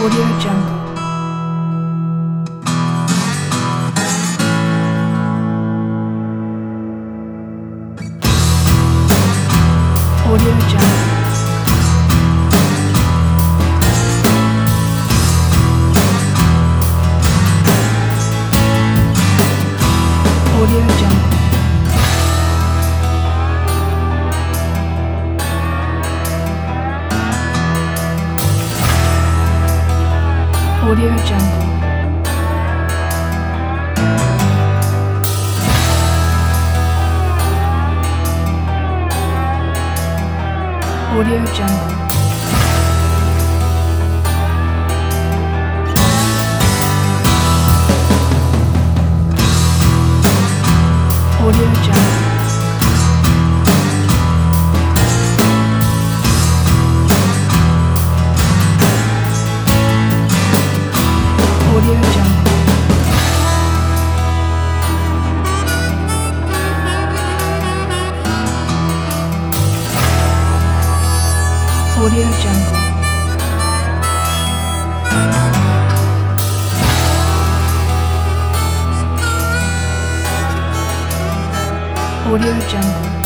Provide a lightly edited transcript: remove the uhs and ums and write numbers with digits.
Audio Jungle. Audio Jungle. Audio Jungle. Audio Jungle. Audio Jungle. Audio Jungle. Audio Jungle. Audio Jungle. Audio Jungle.